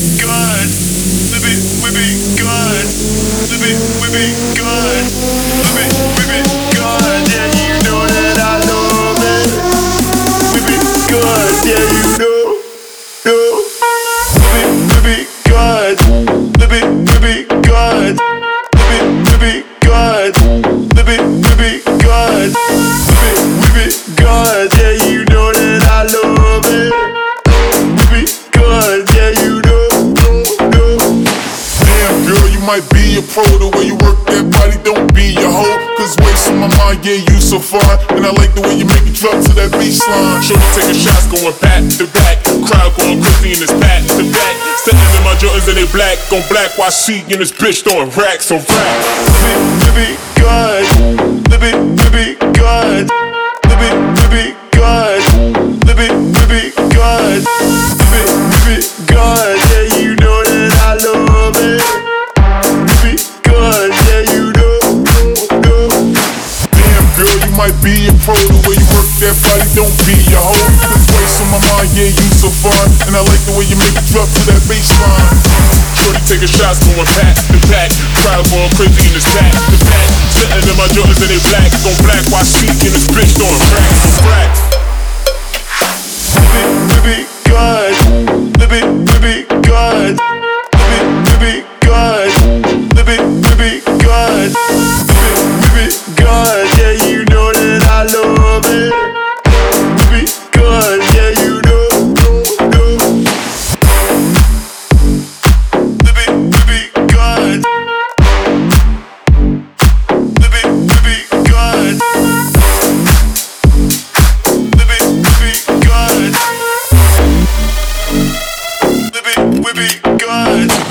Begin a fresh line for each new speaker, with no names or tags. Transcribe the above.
good. We be good. We be good. We be good. Yeah, you know that I love it. We be good. Yeah, you know. We be good. We be good. We be good. We be good. We be good. Yeah, you know that I love it. We be good. Yeah, you know.
Damn girl, you might be a pro. The way you work that body, don't be a hoe. Cause waist on my mind, yeah, you so fine. And I like the way you make it drop to that baseline.
Shorty taking shots, going back to back. Crowd going crazy in this back to back. Sitting in my Jordans and they black on black. While she in this bitch throwing racks on racks.
We be good. We be good. We be good. We be good. We be good. Yeah, you know that I love it. We be good. Yeah, you know.
Damn girl, you might be a pro. The way you work that body, don't be a hoe. Cause waist on my mind, yeah, you so fine. And I like the way you make it drop to that baseline.
Shorty taking shots, going back to back. Crowd going crazy in this back to back. Sitting in my Jordans and they black on black. While she in this bitch throwing racks on racks.
We be good. We be good. We be good. We be good. We be good. Yeah, you know that I love it. We be good. Yeah, you know. We be good. We be good. We be good. We be good.